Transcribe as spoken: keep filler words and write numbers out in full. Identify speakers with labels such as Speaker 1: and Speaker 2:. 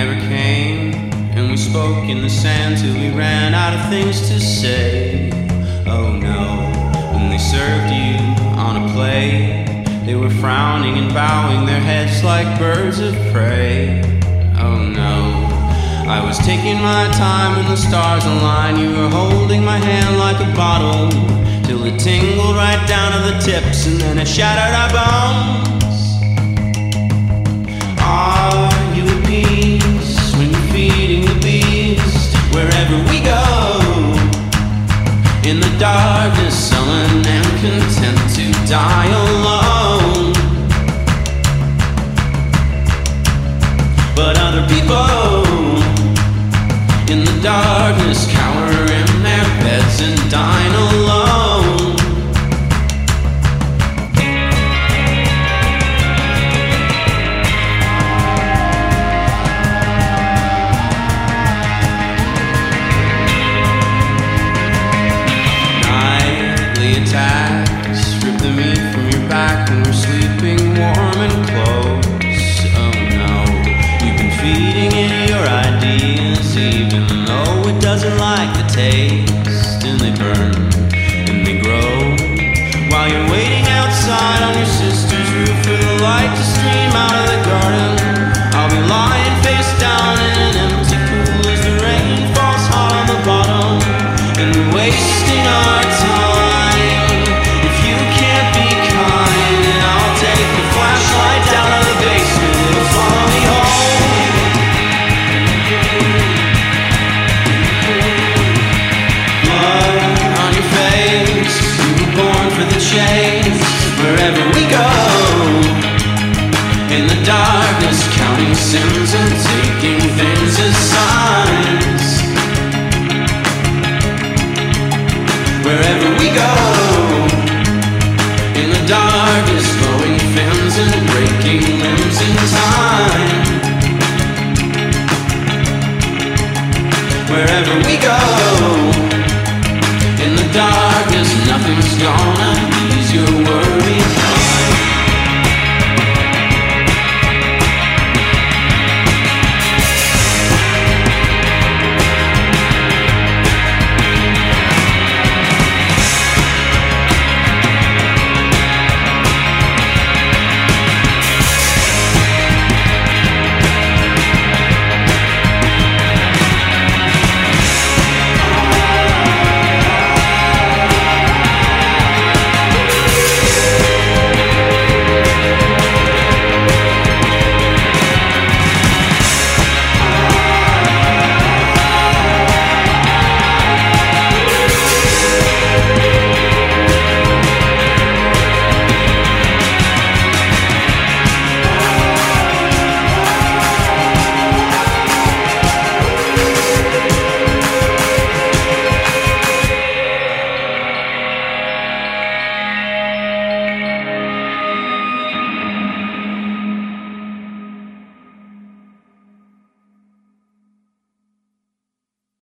Speaker 1: never came, and we spoke in the sand till we ran out of things to say. Oh no, when they served you on a plate, they were frowning and bowing their heads like birds of prey. Oh no, I was taking my time when the stars aligned. You were holding my hand like a bottle, till it tingled right down to the tips, and then it shattered our bones. Are you at peace when you're feeding the beast wherever we go? In the darkness, sullen and content to die alone. But other people in the darkness cower in their beds and dine alone. Attacks, strip the meat from your back when we're sleeping warm and close. Oh no, you've been feeding it your ideas, even though it doesn't like the taste. And they burn and they grow while you're waiting outside on your sister's roof for the light to stream out of the garden. I'll be lying face down in an empty pool as the rain falls hard on the bottom, and wasting our time. Wherever we go, in the darkness, counting sins.